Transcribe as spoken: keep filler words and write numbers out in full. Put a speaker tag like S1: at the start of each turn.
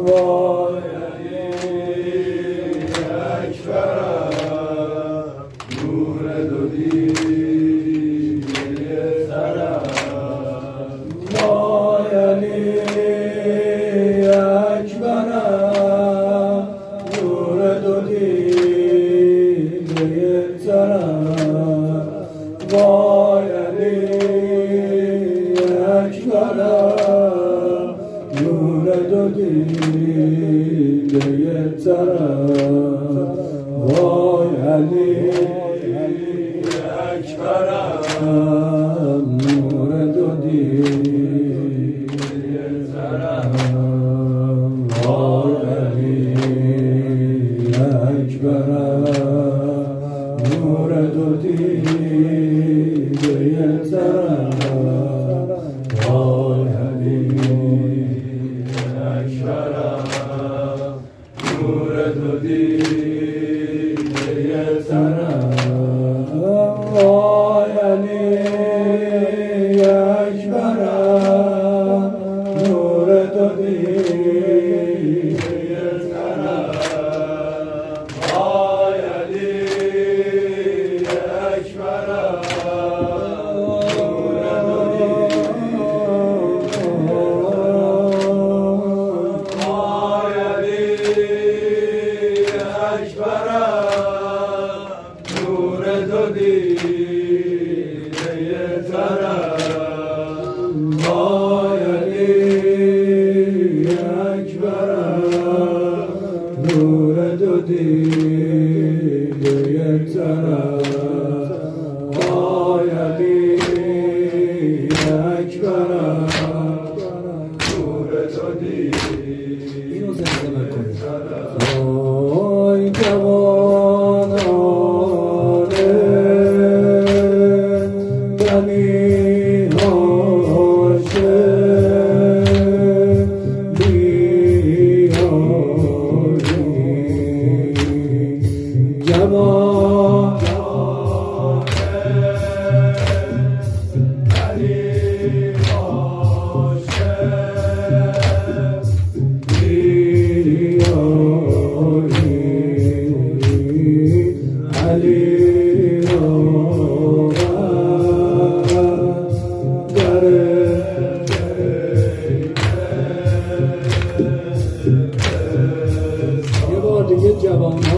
S1: وای علی اکبرم نور دو دیده سرم وای علی اکبرم نور دو دیده سرم وای علی اکبرم نور دو دیده سرم وای علی اکبرم نور دو دیده سرم وای علی اکبرم نور دو دیده سرم وای علی اکبرم نور دو دیده سرم وای علی اکبرم نور دو دیده سرم وای علی اکبرم نور دو دیده سرم وای علی اکبرم نور دو دیده سرم وای علی اکبرم نور دو دیده سرم وای جوانان بنی هاشم بیاری جوان بنی هاشم بیاری علی یه بار دیگه جوان